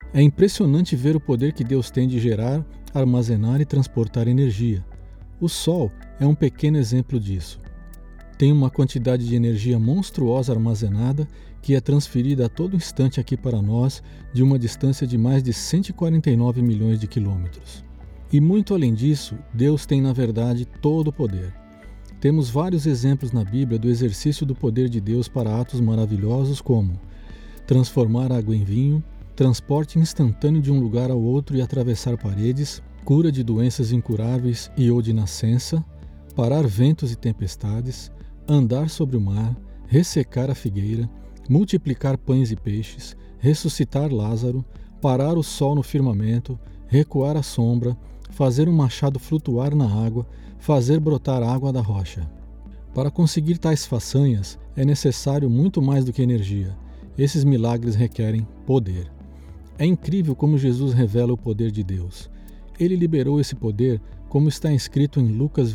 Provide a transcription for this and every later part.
É impressionante ver o poder que Deus tem de gerar, armazenar e transportar energia. O Sol é um pequeno exemplo disso. Tem uma quantidade de energia monstruosa armazenada que é transferida a todo instante aqui para nós de uma distância de mais de 149 milhões de quilômetros. E muito além disso, Deus tem na verdade todo o poder. Temos vários exemplos na Bíblia do exercício do poder de Deus para atos maravilhosos como transformar água em vinho, transporte instantâneo de um lugar ao outro e atravessar paredes, cura de doenças incuráveis e ou de nascença, parar ventos e tempestades, andar sobre o mar, ressecar a figueira, multiplicar pães e peixes, ressuscitar Lázaro, parar o sol no firmamento, recuar a sombra, fazer um machado flutuar na água, fazer brotar água da rocha. Para conseguir tais façanhas, é necessário muito mais do que energia. Esses milagres requerem poder. É incrível como Jesus revela o poder de Deus. Ele liberou esse poder, como está escrito em Lucas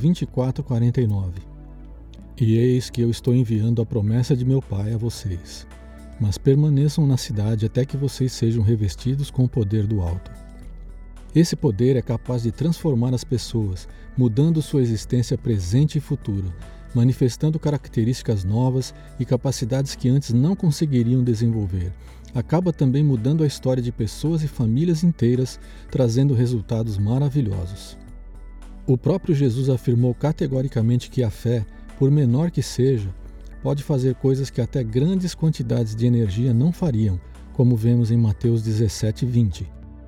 24:49. E eis que eu estou enviando a promessa de meu Pai a vocês, mas permaneçam na cidade até que vocês sejam revestidos com o poder do alto. Esse poder é capaz de transformar as pessoas, mudando sua existência presente e futura, manifestando características novas e capacidades que antes não conseguiriam desenvolver. Acaba também mudando a história de pessoas e famílias inteiras, trazendo resultados maravilhosos. O próprio Jesus afirmou categoricamente que a fé, por menor que seja, pode fazer coisas que até grandes quantidades de energia não fariam, como vemos em Mateus 17:20.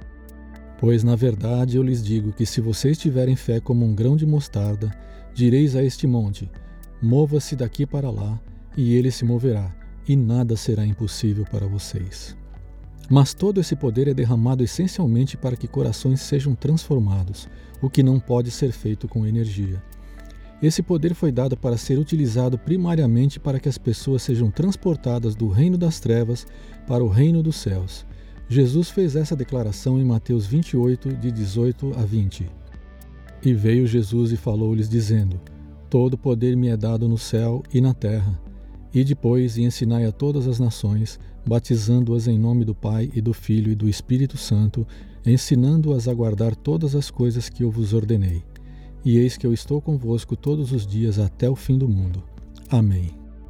Pois, na verdade, eu lhes digo que se vocês tiverem fé como um grão de mostarda, direis a este monte, mova-se daqui para lá, e ele se moverá, e nada será impossível para vocês. Mas todo esse poder é derramado essencialmente para que corações sejam transformados, o que não pode ser feito com energia. Esse poder foi dado para ser utilizado primariamente para que as pessoas sejam transportadas do reino das trevas para o reino dos céus. Jesus fez essa declaração em Mateus 28, de 18 a 20. E veio Jesus e falou-lhes, dizendo: Todo poder me é dado no céu e na terra. E depois ensinai a todas as nações, batizando-as em nome do Pai e do Filho e do Espírito Santo, ensinando-as a guardar todas as coisas que eu vos ordenei. E eis que eu estou convosco todos os dias até o fim do mundo. Amém.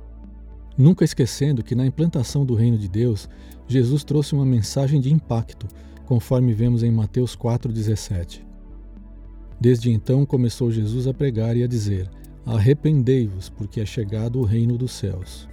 Nunca esquecendo que na implantação do reino de Deus, Jesus trouxe uma mensagem de impacto, conforme vemos em Mateus 4,17. Desde então começou Jesus a pregar e a dizer: Arrependei-vos, porque é chegado o reino dos céus.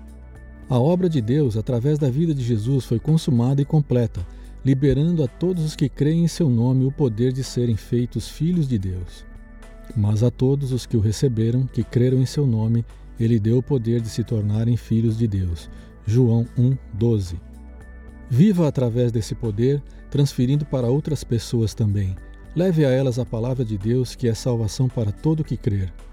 A obra de Deus, através da vida de Jesus, foi consumada e completa, liberando a todos os que creem em seu nome o poder de serem feitos filhos de Deus. Mas a todos os que o receberam, que creram em seu nome, ele deu o poder de se tornarem filhos de Deus. João 1:12. Viva através desse poder, transferindo para outras pessoas também. Leve a elas a palavra de Deus, que é salvação para todo o que crer.